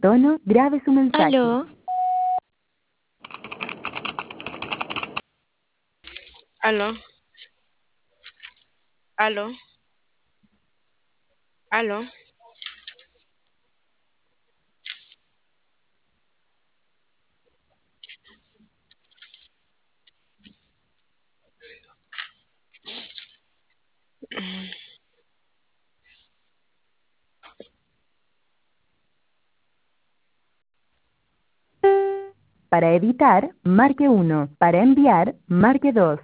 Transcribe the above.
tono, grabe su mensaje. Aló, Aló, aló, aló. Para editar, marque 1. Para enviar, marque 2.